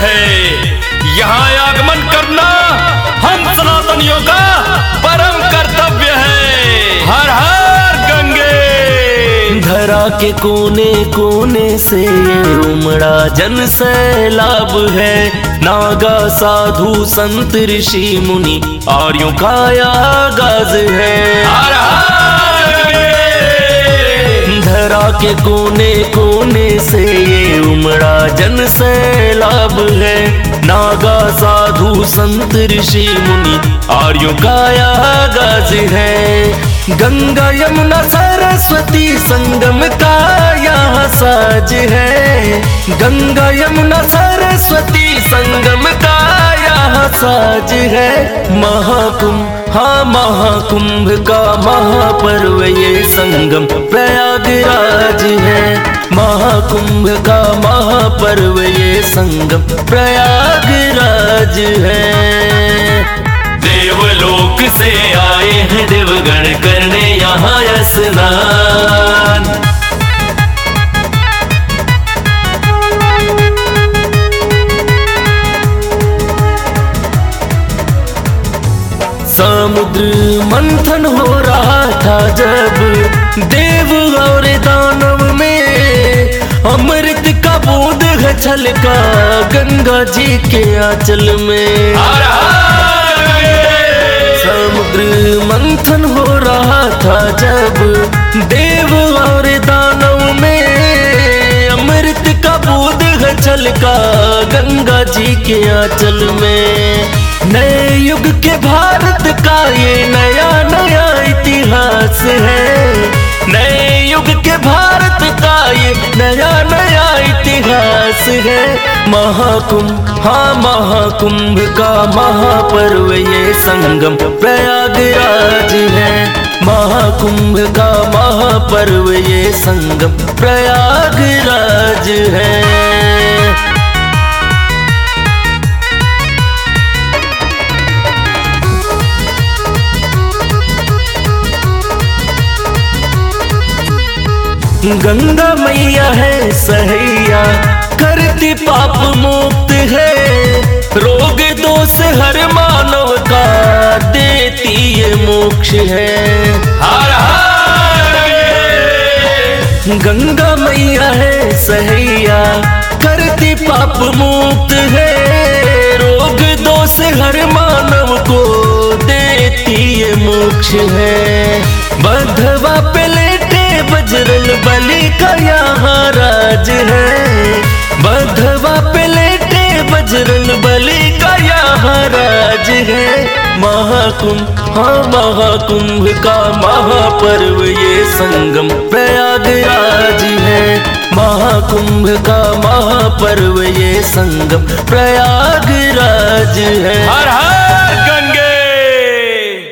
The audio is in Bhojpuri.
है। यहाँ आगमन करना हम सनातनियों का परम कर्तव्य है। हर हर गंगे। धरा के कोने कोने से ये उमड़ा जन सैलाब है। नागा साधु संत ऋषि मुनि आर्यों का आगाज है। हर हर गंगे। धरा के कोने कोने से ये उमड़ा जन सैलाब है। नागा साधु संत ऋषि मुनि आर्यों का आगाज है। गंगा यमुना सरस्वती संगम का यहाँ साज है। गंगा यमुना सरस्वती संगम का यहाँ साज है। महाकुंभ, हाँ महाकुंभ का महापर्व ये संगम प्रयागराज है। महाकुंभ का महापर्व ये संगम प्रयागराज है। देवलोक से आए हैं देवगण करने यहाँ स्नान। समुद्र मंथन हो रहा था जब देव और दानव में अमृत का बूंद छलका गंगा जी के आंचल में। समुद्र मंथन हो रहा था जब देव और दानव में अमृत का बूंद छलका गंगा जी के आंचल में। नए युग के भारत का ये नया नया इतिहास है। नए युग के भारत का ये नया नया इतिहास है। महाकुंभ, हाँ महाकुंभ का महापर्व ये संगम प्रयागराज है। महाकुंभ का महापर्व ये संगम प्रयागराज है। गंगा मैया है सहैया करती पाप मुक्त है। रोग दोष हर मानव का देती ये मोक्ष है। हर हर गंगा मैया है सहैया करती पाप मुक्त है। रोग दोष हर मानव को देती ये मोक्ष है। बंधवा पे लेटे बजरंग बली का यहाँ राज है। बंधवा पे लेटे बजरंग बली का यहाँ राज है। महाकुंभ, हाँ महाकुंभ का महापर्व ये संगम प्रयागराज है। महाकुंभ का महापर्व ये संगम प्रयागराज है। हर हर गंगे।